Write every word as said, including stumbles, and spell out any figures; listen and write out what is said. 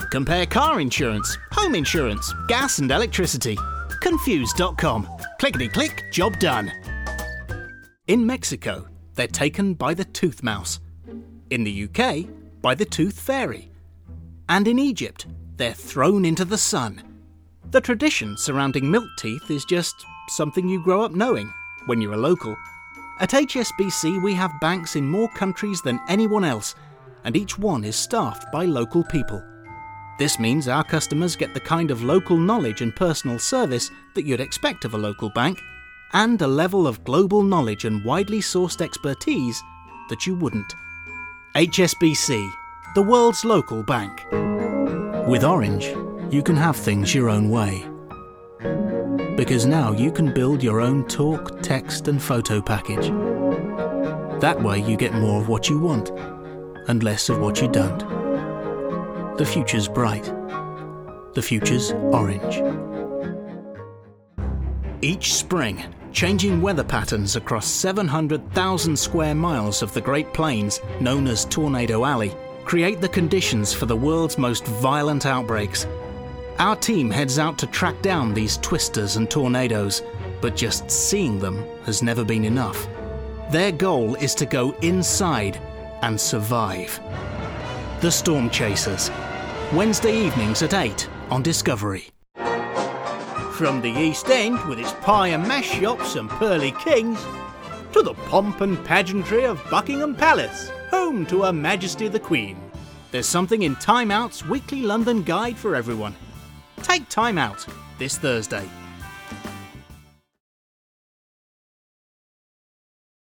Compare car insurance, home insurance, gas and electricity. Confused dot com. Clickety-click, job done. In Mexico, they're taken by the tooth mouse. In the U K, by the tooth fairy. And in Egypt, they're thrown into the sun. The tradition surrounding milk teeth is just something you grow up knowing when you're a local. At H S B C, we have banks in more countries than anyone else, and each one is staffed by local people. This means our customers get the kind of local knowledge and personal service that you'd expect of a local bank, and a level of global knowledge and widely sourced expertise that you wouldn't. H S B C, the world's local bank. With Orange, you can have things your own way. Because now you can build your own talk, text and photo package. That way you get more of what you want and less of what you don't. The future's bright. The future's orange. Each spring, changing weather patterns across seven hundred thousand square miles of the Great Plains, known as Tornado Alley, create the conditions for the world's most violent outbreaks. Our team heads out to track down these twisters and tornadoes, but just seeing them has never been enough. Their goal is to go inside and survive. The Storm Chasers. Wednesday evenings at eight on Discovery. From the East End with its pie and mash shops and pearly kings, to the pomp and pageantry of Buckingham Palace, home to Her Majesty the Queen, there's something in Time Out's weekly London guide for everyone. Take Time Out this Thursday.